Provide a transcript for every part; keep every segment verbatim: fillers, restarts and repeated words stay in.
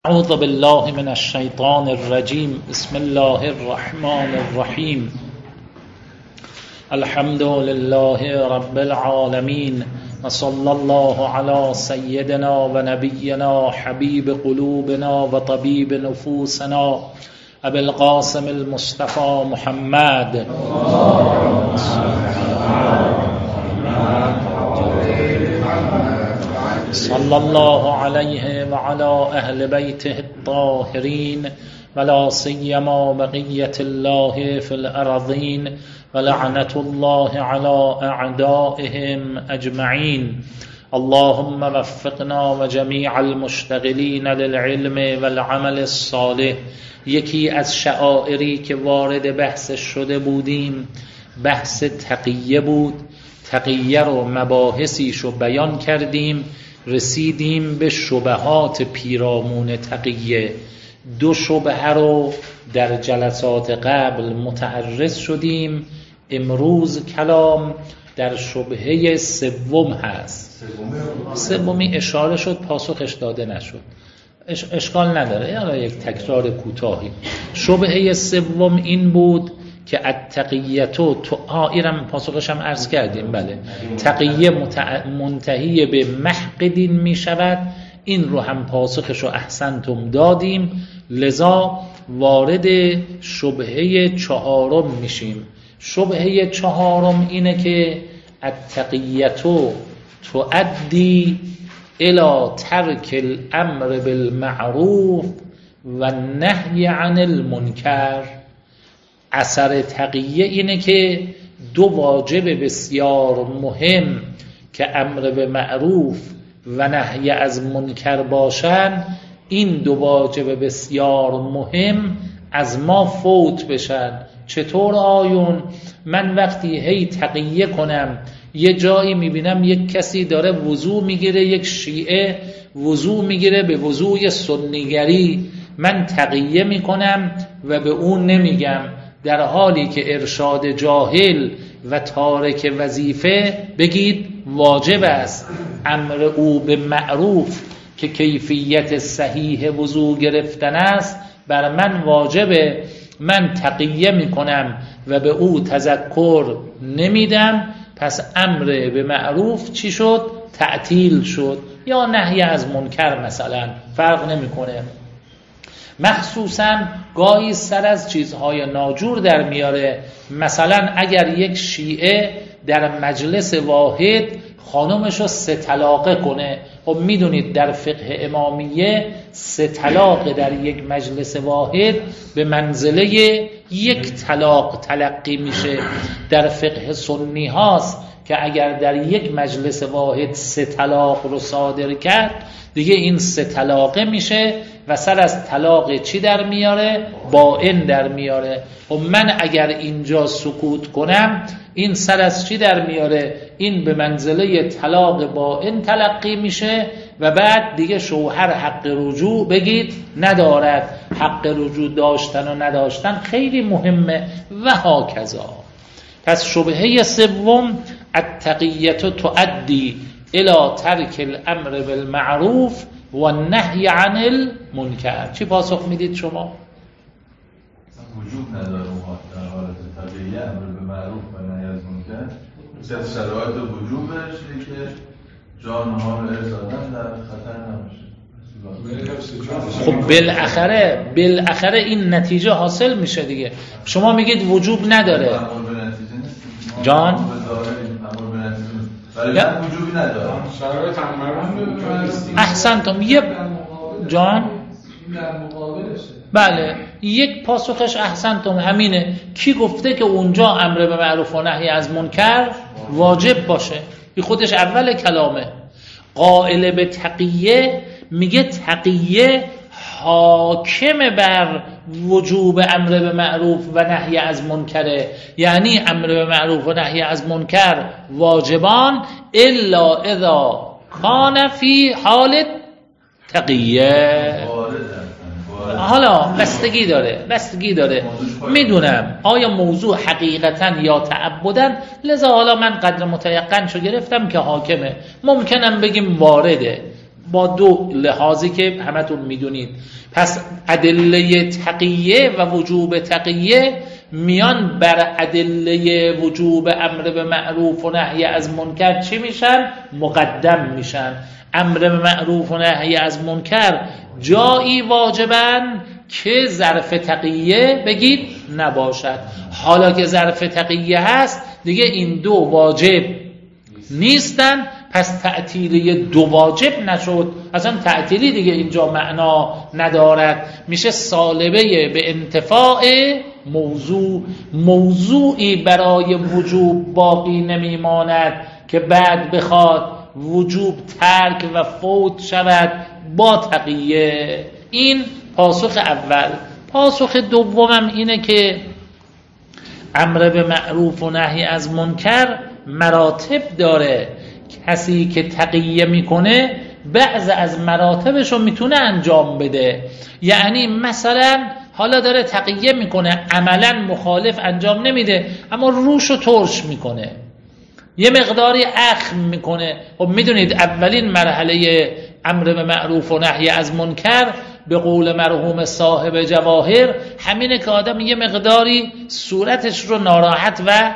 اعوذ بالله من الشیطان الرجیم. بسم الله الرحمن الرحیم. الحمد لله رب العالمین و صلی الله علی سیدنا و نبینا حبیب قلوبنا و طبیب نفوسنا ابی القاسم المصطفى محمد صلی الله علیه و علی اهل بیته الطاهرین ولا سیما بقیة الله فی الارضین ولعنة الله علی اعدائهم اجمعین. اللهم وفقنا و جمیع المشتغلین للعلم والعمل الصالح. یکی از شعائری که وارد بحث شده بودیم بحث تقیه بود. تقیه رو مباحثیشو بیان کردیم، رسیدیم به شبهات پیرامون تقیه. دو شبهه رو در جلسات قبل متعرض شدیم. امروز کلام در شبهه سوم هست. سومی اشاره شد، پاسخش داده نشد. اش اشکال نداره، یا یک تکرار کوتاهی. شبهه سوم این بود که التقیتو تو آیرم پاسخش هم عرض کردیم. بله، تقیه متع... منتهی به محق دین می شود. این رو هم پاسخش رو احسنتم دادیم. لذا وارد شبهه چهارم میشیم. شبهه چهارم اینه که التقیتو تؤدی الی ترک الامر بالمعروف و نهی عن المنکر. اثر تقیه اینه که دو واجب بسیار مهم که امر به معروف و نهی از منکر باشن، این دو واجب بسیار مهم از ما فوت بشن. چطور آیون؟ من وقتی هی تقیه کنم، یه جایی میبینم یک کسی داره وضو میگیره، یک شیعه وضو میگیره به وضوی سنیگری، من تقیه میکنم و به اون نمیگم، در حالی که ارشاد جاهل و تارک وظیفه بگید واجب است. امر او به معروف که کیفیت صحیح وضو گرفتن است بر من واجبه، من تقیه میکنم و به او تذکر نمیدم، پس امر به معروف چی شد؟ تعطیل شد. یا نهی از منکر مثلا، فرق نمیکنه. مخصوصا گاهی سر از چیزهای ناجور در میاره. مثلا اگر یک شیعه در مجلس واحد خانمشو سه طلاقه کنه، خب میدونید در فقه امامیه سه طلاق در یک مجلس واحد به منزله یک طلاق تلقی میشه. در فقه سنی هاست که اگر در یک مجلس واحد سه طلاق رو صادر کرد دیگه این سه طلاقه میشه و سر از طلاق چی در میاره؟ باین در میاره. و من اگر اینجا سکوت کنم این سر از چی در میاره؟ این به منزله طلاق باین تلقی میشه و بعد دیگه شوهر حق رجوع بگید ندارد. حق رجوع داشتن و نداشتن خیلی مهمه و هاکذا. پس شبهه سوم التقیه تؤدی الی ترک الامر بالمعروف و نهی عن المنکر. چی پاسخ میدید شما؟ وجود نداره در حالت طبیعی امر به معروف و نهی از منکر. مثل شرایط وجوبش که جانها رو ارزادن در خطر نباشه. خب بالاخره بالاخره این نتیجه حاصل میشه دیگه. شما میگید وجوب نداره جان، ولی وجوبی نداره. شرایط احسنتم. یه جان در مقابلشه. بله، یک پاسخش احسنتم همینه. کی گفته که اونجا امر به معروف و نهی از منکر واجب باشه؟ این خودش اول کلامه. قائل به تقیه میگه تقیه حاکم بر وجوب امر به معروف و نهی از منکره. یعنی امر به معروف و نهی از منکر واجبان الا اذا کان فی حال تقیه. حالا بستگی داره بستگی داره میدونم آیا موضوع حقیقتا یا تعبدن، لذا حالا من قدر متیقن شو گرفتم که حاکمه. ممکنم بگیم وارده، با دو لحاظی که همتون میدونید. پس ادله تقیه و وجوب تقیه میان بر ادله وجوب امر به معروف و نهی از منکر چی میشن؟ مقدم میشن. امر به معروف و نهی از منکر جایی واجبن که ظرف تقیه بگید نباشد. حالا که ظرف تقیه هست دیگه این دو واجب نیستن، پس تعطیلی دو واجب نشد، اصلا تعطیلی دیگه اینجا معنا ندارد، میشه سالبه به انتفاع موضوع. موضوعی برای وجوب باقی نمیماند که بعد بخواد وجوب ترک و فوت شود با تقیه. این پاسخ اول. پاسخ دومم اینه که امر به معروف و نهی از منکر مراتب داره. کسی که تقیه میکنه بعض از مراتبش رو میتونه انجام بده. یعنی مثلا حالا داره تقیه میکنه، عملا مخالف انجام نمیده اما روش رو ترش میکنه، یه مقداری اخم میکنه. خب میدونید اولین مرحله امر به معروف و نهی از منکر به قول مرحوم صاحب جواهر همینه که آدم یه مقداری صورتش رو ناراحت و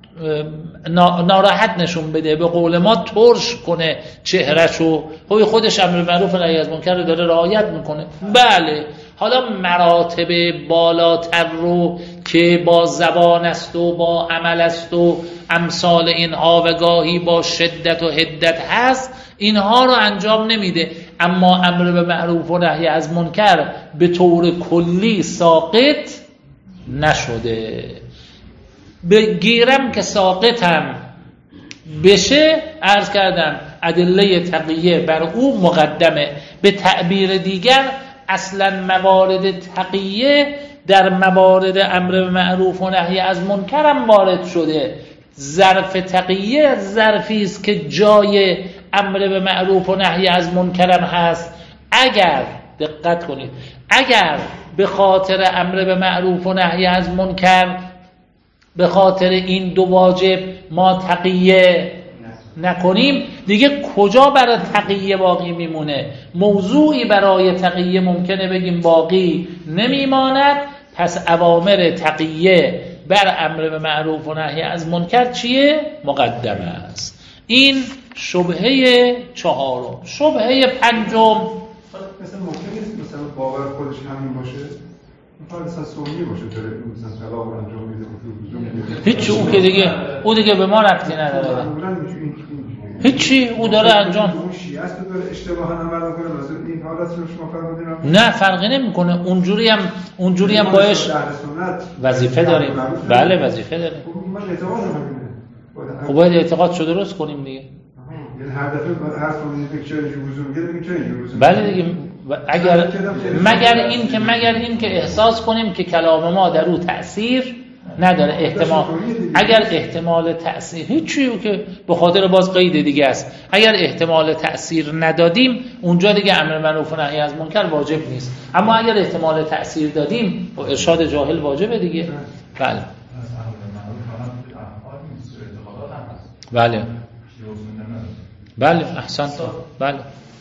ناراحت نشون بده، به قول ما ترش کنه چهرهشو. خب خودش امر به معروف و نهی از منکر رو داره رعایت میکنه. بله، حالا مراتب بالاتر رو که با زبان است و با عمل است و امثال اینها و گاهی با شدت و حدت هست، اینها رو انجام نمیده. اما امر به معروف و نهی از منکر به طور کلی ساقط نشده. بگیرم که ساقطم بشه، عرض کردم ادله تقیه بر او مقدمه. به تعبیر دیگر اصلا موارد تقیه در موارد امر به معروف و نهی از منکر هم وارد شده. ظرف تقیه ظرفی است که جای امر به معروف و نهی از منکر هم هست. اگر دقت کنید، اگر به خاطر امر به معروف و نهی از منکر، به خاطر این دو واجب ما تقیه نکنیم، دیگه کجا برای تقیه باقی میمونه؟ موضوعی برای تقیه ممکنه بگیم باقی نمیماند. پس اوامر تقیه بر امر به معروف و نهی از منکر چیه؟ مقدمه است. این شبهه چهارم. شبهه پنجم، مثلا ممکنه است مثلا باور خودش همین باشه، مثلا مثلا سنی باشه، داره مثلا طلاق انجام میده، هیچ او که دیگه او دیگه به ما ربطی نداره. هیچی او داره انجام. اون شیعه است داره اشتباها عمل میکنه، مثلا این حالت رو شما فرمودین نه فرقی نمیکنه. اونجوری هم اونجوری هم باش وظیفه داریم. بله وظیفه داریم. من اعتقاد همینه. خب باید اعتقادشو درست کنیم دیگه. یعنی هر دفعه هر سنی فکر چه وضو میگه بگیم چه وضو. بله دیگه. اگر مگر این که مگر این که احساس کنیم که کلام ما در او تأثیر نداره، احتمال اگر احتمال تأثیر هیچی که به خاطر باز قید دیگه است. اگر احتمال تأثیر ندادیم اونجا دیگه امر معروف و نهی از منکر واجب نیست. اما اگر احتمال تأثیر دادیم و ارشاد جاهل واجبه دیگه. بله بله بله احسنت. بله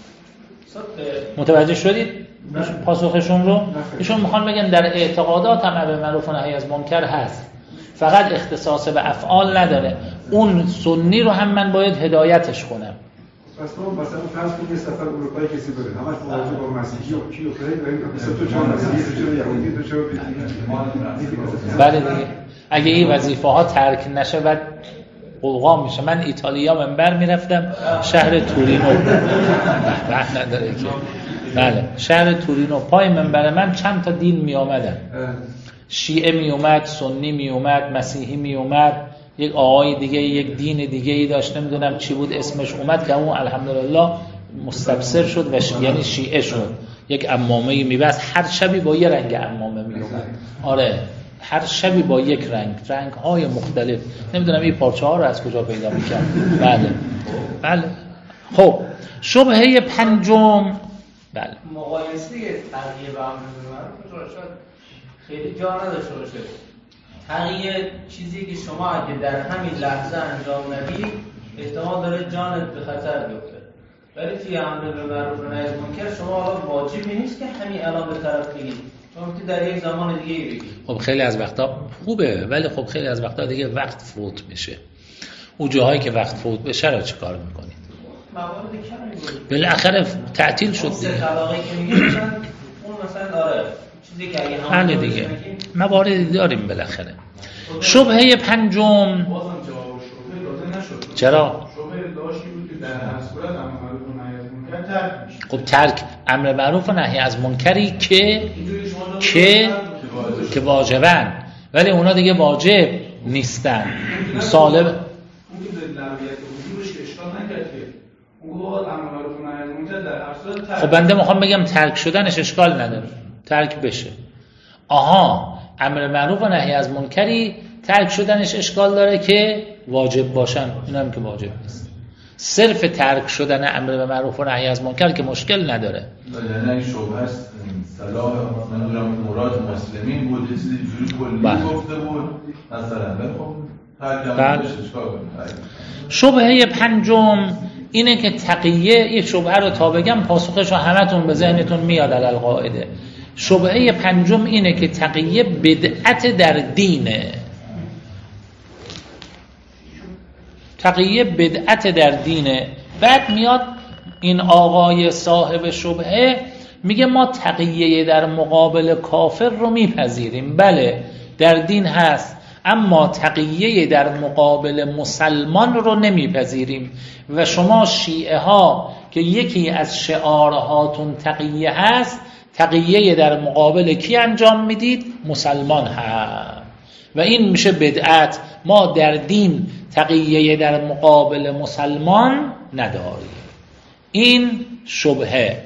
متوجه شدید پاسخشون رو؟ ایشون میخوان بگن در اعتقادات هم امر معروف و نهی از منکر هست، فقط اختصاص به افعال نداره. اون سنی رو هم من باید هدایتش کنم. پس ما مثلا فرض کنید سفر اروپایی کسی بره همش مواجه با مسیحی و کیو خیلی و مثلا تو چون مسیحی تو یهودی تو چه بیدی. بله دیگه اگه این وظیفه ها ترک نشه بعد قلقام میشه. من ایتالیا منبر میرفتم شهر تورینو، بحث نداره که بله شهر تورینو پای منبر من چند تا دین می آمدن. شیعه می اومد، سنی می اومد، مسیحی می اومد، یک آقای دیگه یک دین دیگه ای داشت نمیدونم چی بود اسمش اومد که اون الحمدلله مستبصر شد و ش... یعنی شیعه شد. یک عمامه میبست، هر شبی با یه رنگ عمامه می اومد. آره هر شبی با یک رنگ، رنگ های مختلف. نمیدونم این پارچه ها رو از کجا پیدا میکرد. بله بله. خب شبهه پنجم، بله مقایسه تغییر و امر به معروف خیلی جا نداشته باشه. تغییر چیزی که شما اگه در همین لحظه انجام ندید احتمال داره جانت به خطر بیفته. ولی توی امر به معروف و نهی از منکر شما حالا واجبی نیست که همین الان به طرف بگید، شما میتونید در یک زمان دیگه ای بگید. خب خیلی از وقتا خوبه، ولی خب خیلی از وقتا دیگه وقت فوت میشه. اون جاهایی که وقت فوت بشه رو چیکار میکنید؟ موارد کمی بود. بالاخره تعطیل شد دیگه. سه طلاقی که میگه مثلا اون مثلا داره چیزی که اگه همون همین دیگه مواردی داریم بالاخره. شبهه پنجم بازم جواب شبهه داده نشد. چرا؟ شبهه داشتی بود که در هر صورت امر معروف و نهی از منکر ترک میشه. خب ترک امر معروف و نهی از منکری که که که واجبن، ولی اونا دیگه واجب نیستن. سالب اون که به لغویت وجودش که اشکال نکرد که اون گفت امر معروف و نهی از منکر در هر صورت ترک. خب بنده میخوام بگم ترک شدنش اشکال نداره، ترک بشه. آها، امر معروف و نهی از منکری ترک شدنش اشکال داره که واجب باشن، این هم که واجب نیست. صرف ترک شدن امر به معروف و نهی از منکر که مشکل نداره. یعنی این شبهه است صلاح نمیدونم مراد مسلمین بود، یه چیزی جوری کلی گفته بود مثلا، خب ترک بشه اشکال کنه. شبهه پنجم اینه که تقیه، یک شبهه رو تا بگم پاسخش رو همتون به ذهنتون میاد علل قاعده. شبهه پنجم اینه که تقیه بدعت در دینه. تقیه بدعت در دینه. بعد میاد این آقای صاحب شبهه میگه ما تقیه در مقابل کافر رو میپذیریم، بله در دین هست، اما تقیه در مقابل مسلمان رو نمیپذیریم. و شما شیعه ها که یکی از شعارهاتون تقیه هست، تقیه در مقابل کی انجام میدید؟ مسلمان هست و این میشه بدعت. ما در دین تقیه در مقابل مسلمان نداریم. این شبهه.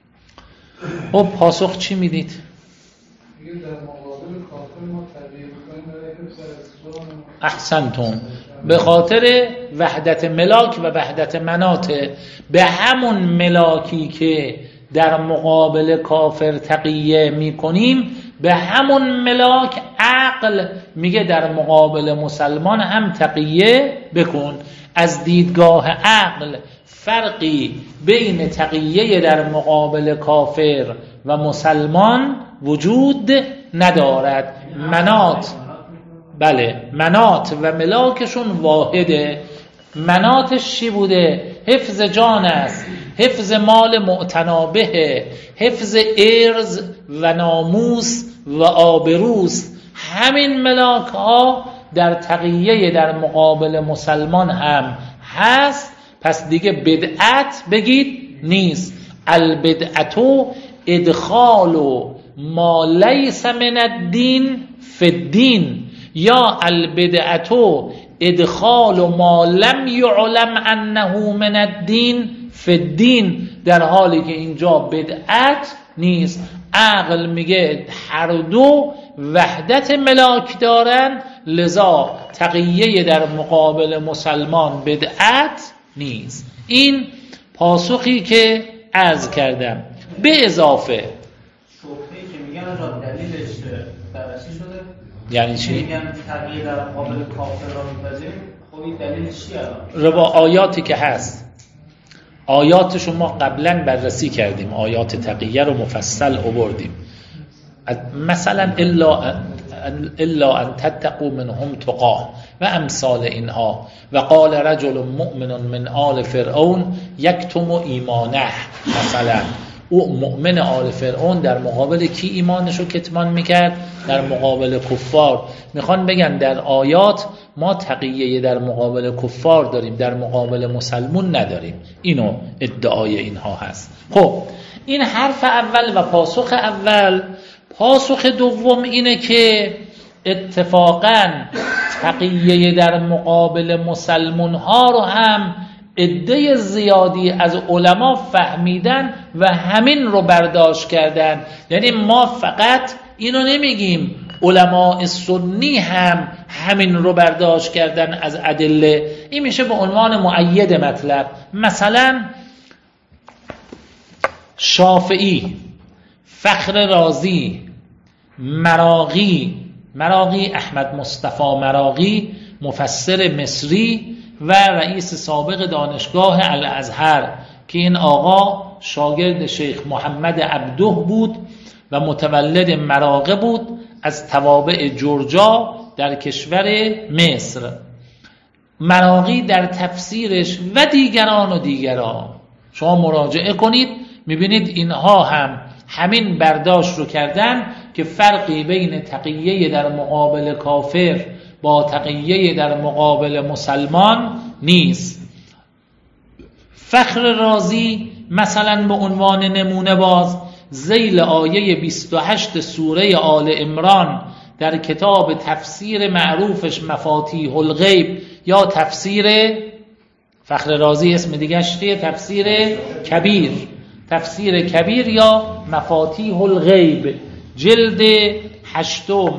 و پاسخ چی میدید؟ میگه در مقابل کافر ما تقیه میکنیم برای حفظ از جان. احسنتم. به خاطر وحدت ملاک و وحدت مناط، به همون ملاکی که در مقابل کافر تقیه میکنیم، به همون ملاک عقل میگه در مقابل مسلمان هم تقیه بکن. از دیدگاه عقل فرقی بین تقیه در مقابل کافر و مسلمان وجود ندارد. مناط، بله مناط و ملاکشون واحده. مناطش چی بوده؟ حفظ جان است، حفظ مال معتنابه، حفظ ارز و ناموس و آبروست. همین ملاک ها در تقیه در مقابل مسلمان هم هست. پس دیگه بدعت بگید نیست. البدعتو ادخال ما لیس من الدین فی الدین، یا البدعتو ادخال ما لم یعلم انه من الدین فی الدین، در حالی که اینجا بدعت نیست. عقل میگه هر دو وحدت ملاک دارن، لذا تقیه در مقابل مسلمان بدعت نیست. این پاسخی که عرض کردم. به اضافه شبهه‌ای که میگن آقا دلیلش بررسی شده، یعنی چی؟ میگن تقیه در مقابل کافر را میپذیریم. خب این دلیلش چیه الان؟ روا آیاتی که هست، آیاتشو ما قبلا بررسی کردیم، آیات تقیه رو مفصل آوردیم. مثلا الا الا ان تتقوا منهم تقاه و امثال اینها. و قال رجل مؤمن من آل فرعون یکتم ایمانه، مثلا او مؤمن آل فرعون در مقابل کی ایمانشو کتمان میکرد؟ در مقابل کفار. میخوان بگن در آیات ما تقیه در مقابل کفار داریم، در مقابل مسلمون نداریم. اینو ادعای اینها هست. خب این حرف اول و پاسخ اول. پاسخ دوم اینه که اتفاقاً تقیه در مقابل مسلمون ها رو هم عده زیادی از علما فهمیدن و همین رو برداشت کردن. یعنی ما فقط اینو نمیگیم، علماء سنی هم همین رو برداشت کردن از ادله. این میشه به عنوان مؤید مطلب. مثلا شافعی، فخر رازی، مراغی مراغی احمد مصطفی مراغی، مفسر مصری و رئیس سابق دانشگاه الازهر که این آقا شاگرد شیخ محمد عبده بود و متولد مراغه بود از توابع جرجا در کشور مصر. مراغی در تفسیرش و دیگران و دیگران شما مراجعه کنید میبینید اینها هم همین برداشت رو کردن که فرقی بین تقیه در مقابل کافر با تقیه در مقابل مسلمان نیست. فخر رازی مثلا به عنوان نمونه باز ذیل آیه بیست و هشت سوره آل عمران در کتاب تفسیر معروفش مفاتیح الغیب یا تفسیر فخر رازی اسم دیگه چیه؟ تفسیر کبیر، تفسیر کبیر یا مفاتیح الغیب، جلد هشتم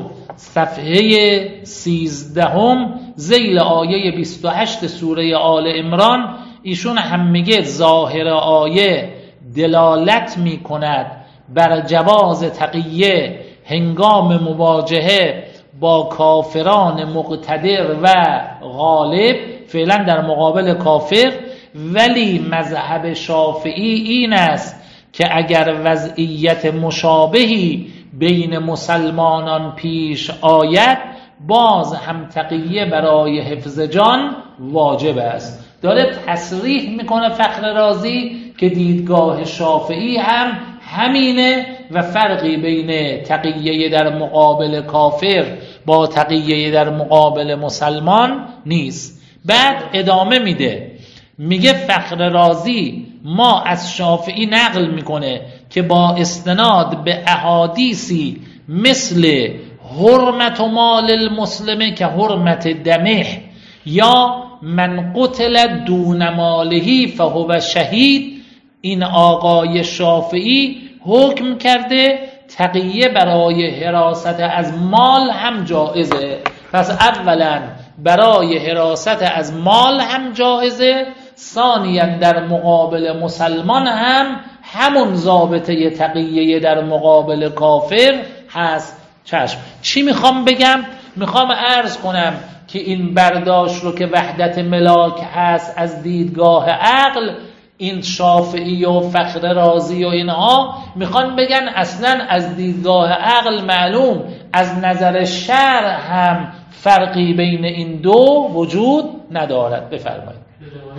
صفحه سیزدهم ذیل آیه بیست و هشت سوره آل عمران ایشون هم میگه ظاهر آیه دلالت میکند بر جواز تقیه هنگام مواجهه با کافران مقتدر و غالب، فعلا در مقابل کافر، ولی مذهب شافعی این است که اگر وضعیت مشابهی بین مسلمانان پیش آید باز هم تقیه برای حفظ جان واجب است. داره تصریح میکنه فخر رازی که دیدگاه شافعی هم همینه و فرقی بین تقیه در مقابل کافر با تقیه در مقابل مسلمان نیست. بعد ادامه میده میگه فخر رازی ما از شافعی نقل میکنه که با استناد به احادیثی مثل حرمت مال المسلمه که حرمت دمه یا من قتل دون مالهی فهو شهید، این آقای شافعی حکم کرده تقیه برای حراست از مال هم جایزه. پس اولا برای حراست از مال هم جایزه، ثانیاً در مقابل مسلمان هم همون ضابطه تقیه در مقابل کافر هست. چشم. چی میخوام بگم؟ میخوام عرض کنم که این برداشت رو که وحدت ملاک هست از دیدگاه عقل، این شافعی و فخر رازی و اینها میخوان بگن اصلا از دیدگاه عقل معلوم از نظر شرع هم فرقی بین این دو وجود ندارد. بفرمایید.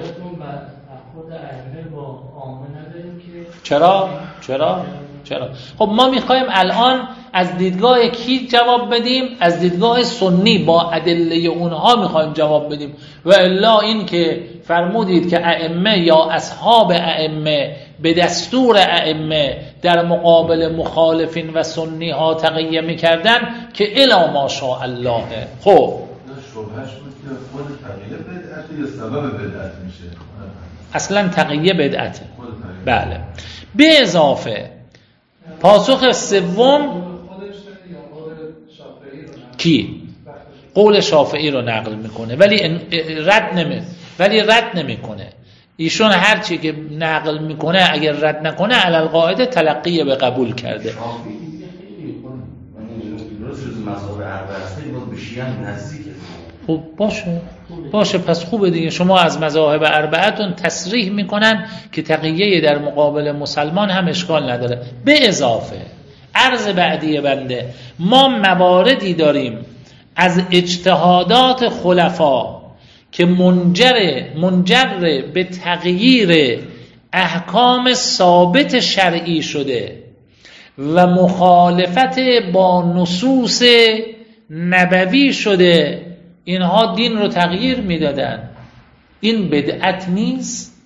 خود ائمه با عامه نداریم که چرا؟ چرا؟ چرا؟ خب ما میخوایم الان از دیدگاه کی جواب بدیم؟ از دیدگاه سنی با ادله اونها میخوایم جواب بدیم. و الا این که فرمودید که ائمه یا اصحاب ائمه به دستور ائمه در مقابل مخالفین و سنی ها تقیه میکردن که الا ماشاء الله. خب شبهش بود که خود تقیه بدعته یا سبب بدعت میشه؟ اصلا تقیه بدعته. بله. به اضافه پاسخ سوم کی؟ قول شافعی رو نقل میکنه ولی رد نمی ولی رد نمیکنه. ایشون هر چی که نقل میکنه اگر رد نکنه علی القاعده تلقی به قبول کرده. خب باشه باشه پس خوبه دیگه. شما از مذاهب اربعتون تصریح میکنن که تقیه در مقابل مسلمان هم اشکال نداره. به اضافه عرض بعدی بنده، ما مواردی داریم از اجتهادات خلفا که منجر منجر به تغییر احکام ثابت شرعی شده و مخالفت با نصوص نبوی شده، اینها دین رو تغییر میدادن. این بدعت نیست؟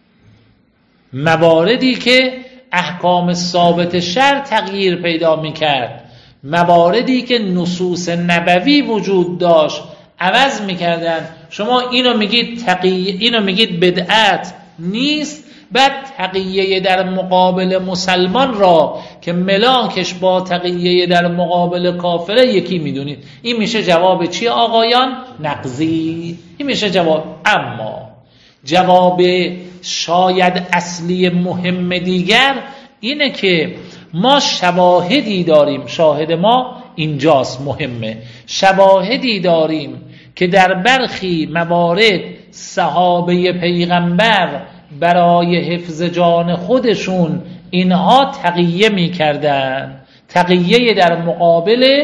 مواردی که احکام ثابت شرع تغییر پیدا میکرد، مواردی که نصوص نبوی وجود داشت عوض میکردن، شما اینو میگید تقیه، اینو میگید بدعت نیست، بعد تقیه در مقابل مسلمان را که ملاکش با تقیه در مقابل کافره یکی میدونید. این میشه جواب چی آقایان؟ نقضی. این میشه جواب. اما جواب شاید اصلی مهم دیگر اینه که ما شواهدی داریم، شاهد ما اینجاست مهمه، شواهدی داریم که در برخی موارد صحابه پیغمبر برای حفظ جان خودشون اینها تقیه میکردن، تقیه در مقابل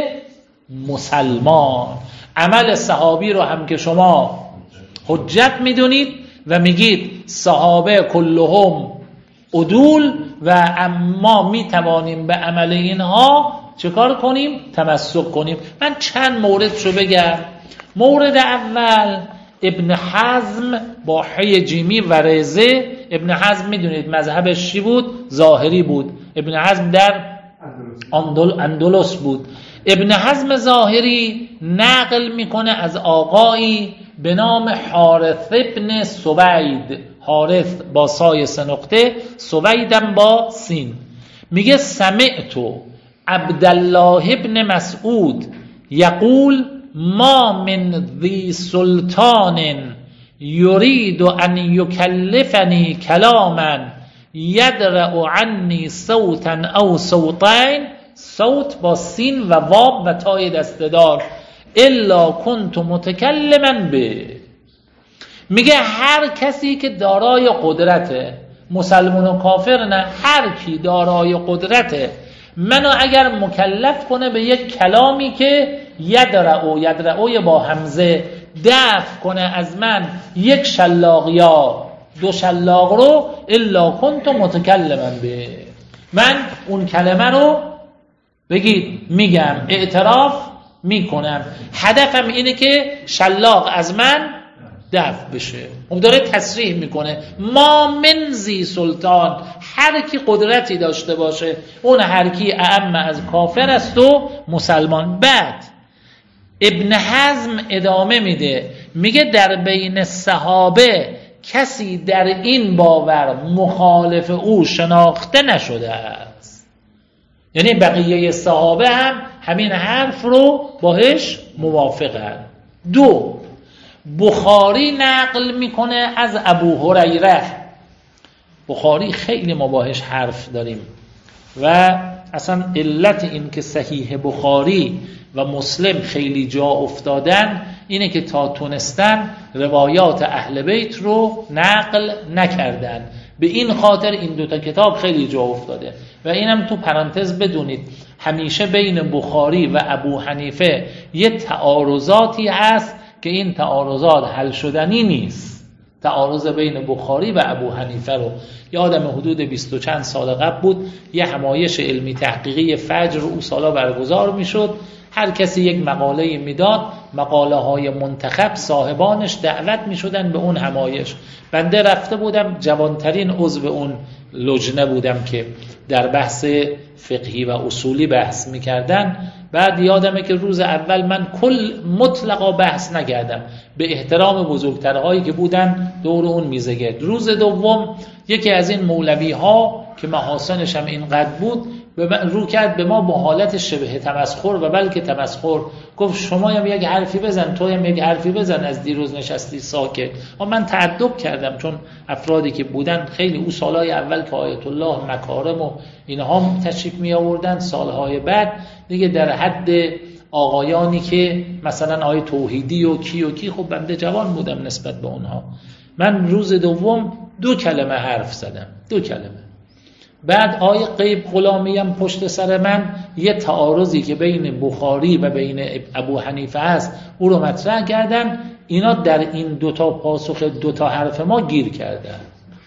مسلمان. عمل صحابی رو هم که شما حجت میدونید و میگید صحابه کلهم عدول و اما میتوانیم به عمل اینها چه کار کنیم؟ تمسک کنیم. من چند موردشو بگم. مورد اول ابن حزم با حی جیمی و رزه. ابن حزم میدونید مذهبش چی بود؟ ظاهری بود. ابن حزم در اندل... اندلس بود. ابن حزم ظاهری نقل میکنه از آقایی به نام حارث ابن سوید. حارث با سای سه نقطه، سویدم با سین. میگه سمعتو عبدالله ابن مسعود یقول ما من ذی سلطان یرید ان یکلفنی کلاما یدرع عنی صوتا او صوتین، صوت با سین و واب و تای دستدار، الا کنت متکلما به. میگه هر کسی که دارای قدرته، مسلمان و کافر نه، هر کی دارای قدرته، منو اگر مکلف کنه به یک کلامی که یدرعو، یدرعوی با همزه، دفع کنه از من یک شلاق یا دو شلاق رو، الا کنت متکلما به، من اون کلمه رو بگید میگم، اعتراف میکنم، هدفم اینه که شلاق از من دفع بشه. اون داره تصریح میکنه ما من ذی سلطان، هر کی قدرتی داشته باشه، اون هر کی اعم از کافر است و مسلمان. بعد ابن حزم ادامه میده، میگه در بین صحابه کسی در این باور مخالف او شناخته نشده است. یعنی بقیه صحابه هم همین حرف رو باهاش موافقن. دو، بخاری نقل میکنه از ابو هریره. بخاری خیلی ما باهاش حرف داریم و اصلا علت این که صحیح بخاری و مسلم خیلی جا افتادن اینه که تا تونستن روایات اهل بیت رو نقل نکردن. به این خاطر این دوتا کتاب خیلی جا افتاده. و اینم تو پرانتز بدونید همیشه بین بخاری و ابو حنیفه یه تعارضاتی هست که این تعارضات حل شدنی نیست. تعارض بین بخاری و ابو حنیفه رو یادم حدود بیست و چند سال قبل بود، یه همایش علمی تحقیقی فجر او سالا برگزار میشد، هر کسی یک مقاله میداد، مقاله های منتخب صاحبانش دعوت میشدن به اون همایش. بنده رفته بودم، جوانترین عضو اون لجنه بودم که در بحث فقهی و اصولی بحث میکردن. بعد یادمه که روز اول من کل مطلقا بحث نکردم به احترام بزرگترهایی که بودن دور اون میزه گرد. روز دوم یکی از این مولوی ها که محاسنش هم اینقدر بود رو کرد به ما با حالت شبه تمسخر و بلکه تمسخر، گفت شما هم یک حرفی بزن، تو هم یک حرفی بزن، از دیروز نشستی ساکت. اما من تعجب کردم چون افرادی که بودن خیلی او سالهای اول که آیت الله مکارم و اینها تشریف می آوردن، سالهای بعد دیگه در حد آقایانی که مثلا آیه توحیدی و کی و کی، خب بنده جوان بودم نسبت به اونها. من روز دوم دو کلمه حرف زدم، دو کلمه. بعد آیه غیب غلامی هم پشت سر من یه تعارضی که بین بخاری و بین ابو حنیفه هست او رو مطرح کردن. اینا در این دوتا پاسخ دوتا حرف ما گیر کردن.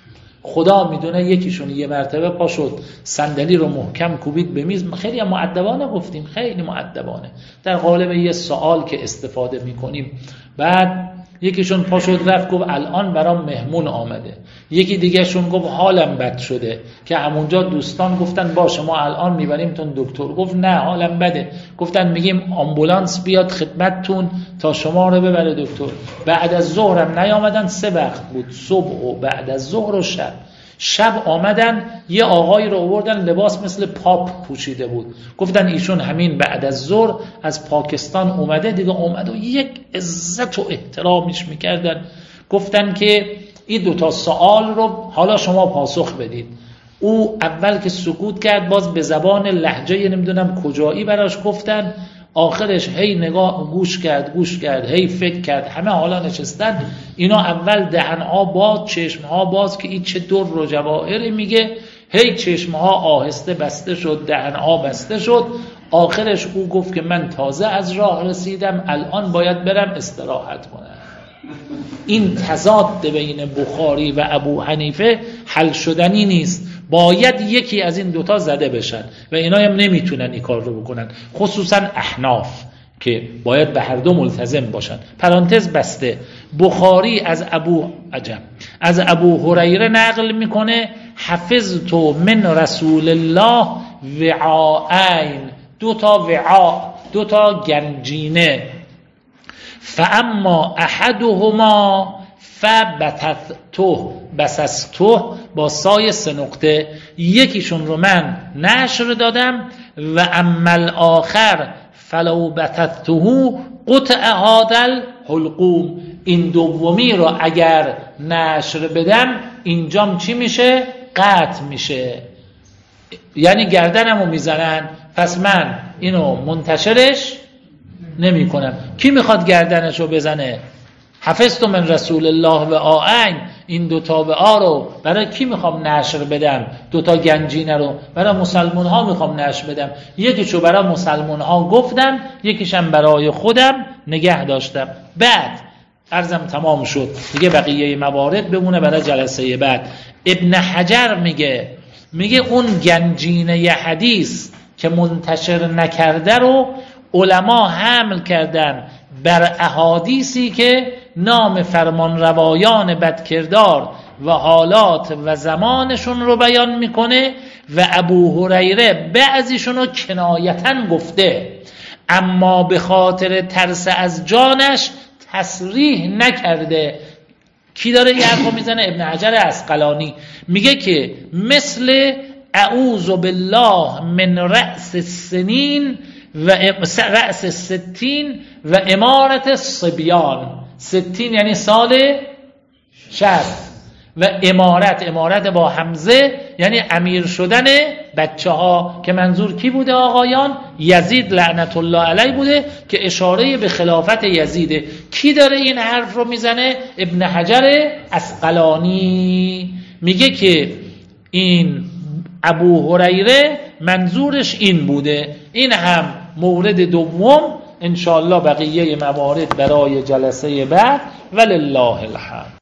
خدا میدونه یکیشون یه مرتبه پا شد صندلی رو محکم کوبید به میز، خیلی مؤدبانه گفتیم، خیلی مؤدبانه در قالب یه سوال که استفاده میکنیم. بعد یکیشون پا شد رفت گفت الان برام مهمون آمده. یکی دیگه شون گفت حالم بد شده، که همونجا دوستان گفتن باشه ما الان میبریمتون دکتر. گفت نه حالم بده. گفتن میگیم آمبولانس بیاد خدمتتون تا شما رو ببره دکتر. بعد از ظهرم نیامدن، سه وقت بود، صبح و بعد از ظهر و شب. شب آمدن یه آقایی رو آوردن لباس مثل پاپ پوشیده بود، گفتن ایشون همین بعد از ظهر از پاکستان اومده. دیگه اومد و یک عزت و احترامیش میکردن. گفتن که این دوتا سوال رو حالا شما پاسخ بدید. او اول که سکوت کرد باز به زبان لهجه نمیدونم کجایی براش گفتن. آخرش هی نگاه گوش کرد گوش کرد هی فکر کرد، همه حالا نشستن، اینا اول دهنها باز چشمها باز که این چه در و جواهری میگه، هی چشمها آهسته بسته شد، دهنها بسته شد. آخرش او گفت که من تازه از راه رسیدم، الان باید برم استراحت کنم. این تضاد بین بخاری و ابو حنیفه حل شدنی نیست، باید یکی از این دوتا زده بشن و اینا هم نمیتونن این کار رو بکنن، خصوصا احناف که باید به هر دو ملتزم باشن. پرانتز بسته. بخاری از ابو عجب از ابو هریره نقل میکنه حفظت من رسول الله وعاءین، دو تا وعاء، دو تا گنجینه، فاما احدهما فبتته بسسته با سای سه نقطه، یکیشون رو من نشر دادم، و اما الاخر فلو بتته قطع هذا الحلقوم، این دومی رو اگر نشر بدم اینجام چی میشه؟ قطع میشه، یعنی گردنمو میزنن، پس من اینو منتشرش نمی کنم. کی میخواد گردنشو بزنه؟ حفظت من رسول الله و آین، این دوتا و آ رو برای کی میخوام نشر بدم؟ دوتا گنجینه رو برای مسلمان ها میخوام نشر بدم، یکیشو برای مسلمان ها گفتم، یکیشم برای خودم نگه داشتم. بعد عرضم تمام شد دیگه، بقیه موارد بمونه برای جلسه بعد. ابن حجر میگه میگه اون گنجینه حدیث که منتشر نکرده رو علما حمل کردن بر احادیثی که نام فرمانروایان بدکردار و حالات و زمانشون رو بیان میکنه، و ابو هریره بعضیشون رو کنایتاً گفته، اما به خاطر ترس از جانش تصریح نکرده. کی داره این حرفو میزنه؟ ابن حجر عسقلانی میگه که مثل اعوذ بالله من رأس السنین و رأس الستین و امارت الصبیان، ستین یعنی سال شصت، و امارت امارت با حمزه یعنی امیر شدن بچه ها، که منظور کی بوده آقایان؟ یزید لعنت الله علیه بوده که اشاره به خلافت یزیده. کی داره این حرف رو میزنه؟ ابن حجر عسقلانی میگه که این ابو هریره منظورش این بوده. این هم مورد دوم، انشاءالله بقیه موارد برای جلسه بعد. ولله الحمد.